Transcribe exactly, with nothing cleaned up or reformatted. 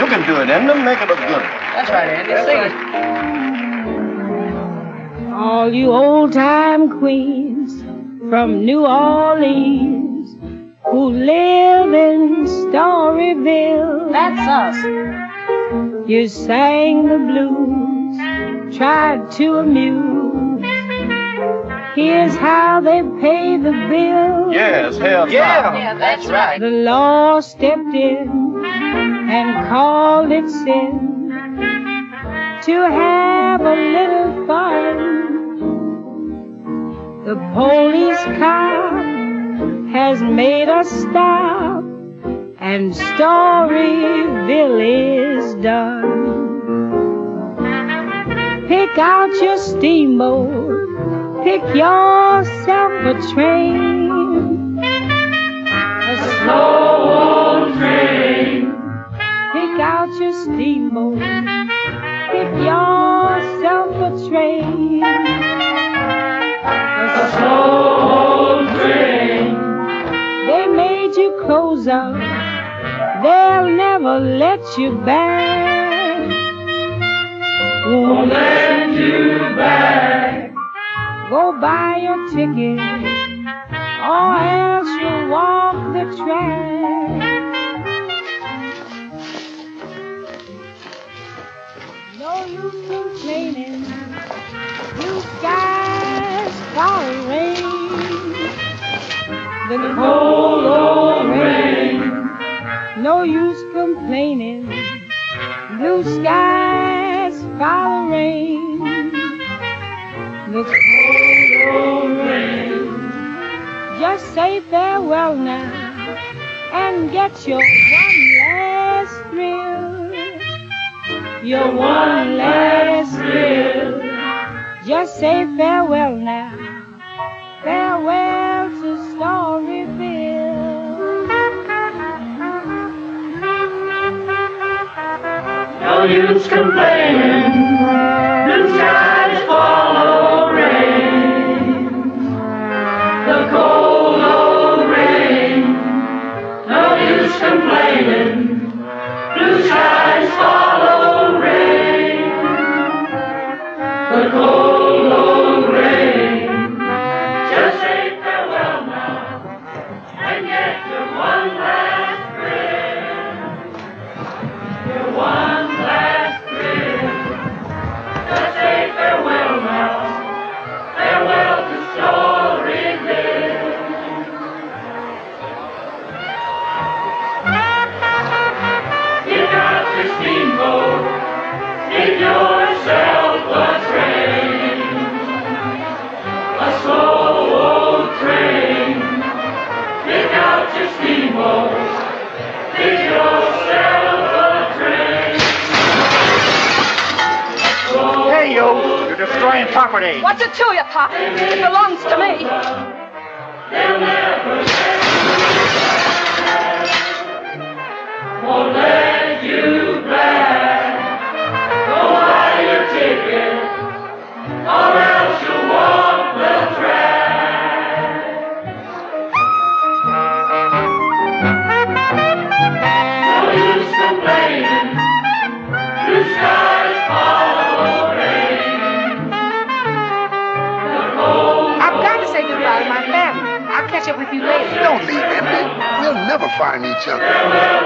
can do it, Edna. Make it look good. That's right, Andy. Sing it. All you old-time queens from New Orleans who live in Storyville. That's us. You sang the blues, tried to amuse. Here's how they pay the bill. Yes, hell Yeah, yeah, that's right. The law stepped in and called it sin to have a little fun. The police cop has made us stop, and Storyville is done. Pick out your steamboat, pick yourself a train, a slow old train. Pick out your steamboat, pick yourself a train, a slow old train. They made you close up, they'll never let you back. Won't let you back. Go buy your ticket, or else you'll walk the track. No use complaining, blue skies, falling rain, the cold old rain. No use complaining, blue skies, falling rain, the cold old rain. Just say farewell now and get your one last thrill. Your one last thrill. Just say farewell now. Farewell to Storyville. No use complaining. Blue skies follow rain. The cold old rain. No use complaining. Blue skies follow rain. The cold old rain. Just say farewell now and get your one last thrill. Your one last thrill. Just say farewell now. Farewell to Storyville. Pick out your steamboat. Pick yourself a train. A slow old train. Pick out your steamboat. Pick yourself a train. Hey, you! You're destroying property. What's it to you, Pop? It belongs to me. They'll never let won't let you back. Go buy your ticket, or else you'll walk the track. No use complaining. Blue skies follow rain. The cold I've got to say goodbye to my family. I'll catch up with you later. Don't leave, Emily. We'll never find each other.